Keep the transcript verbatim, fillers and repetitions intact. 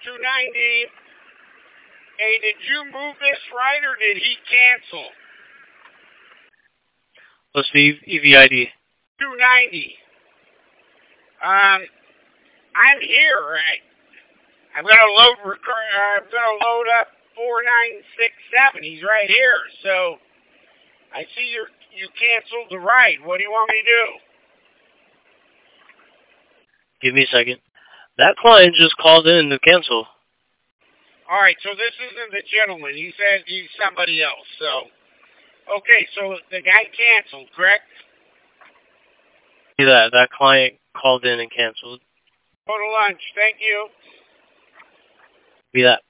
two ninety. Hey, did you move this right, or did he cancel? What's the E V I D? two ninety. Um, I'm here, right? I'm gonna load. Uh, I'm gonna load up four nine six seven. He's right here. So I see you. You canceled the ride. What do you want me to do? Give me a second. That client just called in to cancel. All right. So this isn't the gentleman. He said he's somebody else. So okay. So the guy canceled, correct? See that that client called in and canceled. Go to lunch. Thank you. Be that.